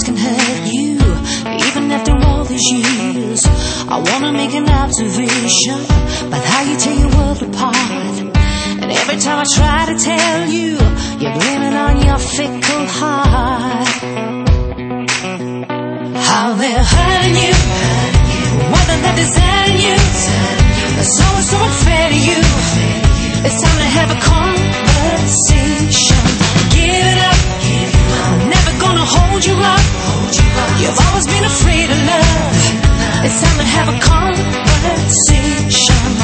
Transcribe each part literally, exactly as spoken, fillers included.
words can hurt you, even after all these years. I wanna make an observation about how you tear your world apart. And every time I try to tell you, you're blaming on your fickle heart. How they're hurting you, whether they're deserting you, it's always so unfair to you. It's time to have a conversation. Give it up, I'm never gonna hold you up. You've always been afraid of love. It's time to have a conversation.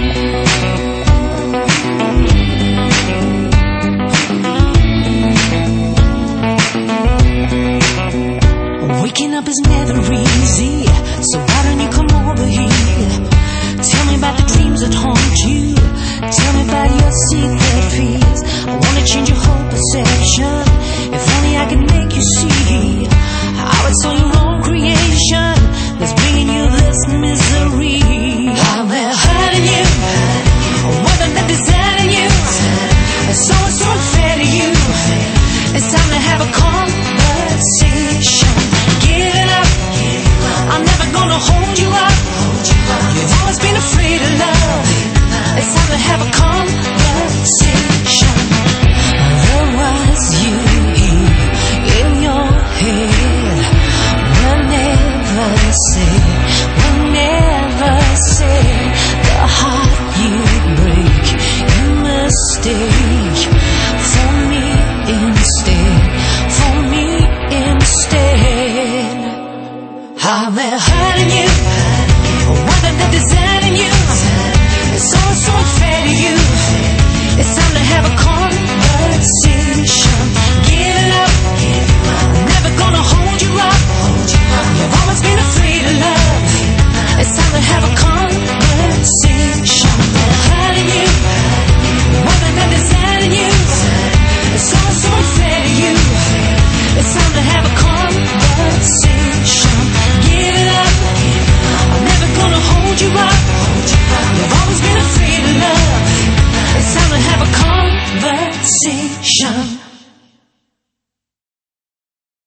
Waking up is never easy, so why don't you come over here? Tell me about the dreams that haunt you. Tell me about your secret fears. I wanna change your whole perception. If only I could make you see how it's all your own creation that's bringing you this misery. How they're hurting you, whether they're deserting you, it's always so unfair to you. It's time to have a conversation. Give it up, I'm never gonna hold you up. You've always been afraid of love. It's time to have a conversation. The words you hear in your head will never say, will never say the heart you break. You mistake for me instead, for me instead. How they're hurting you, whether they're deserting you, it's all so unfair to you. It's time to have a conversation.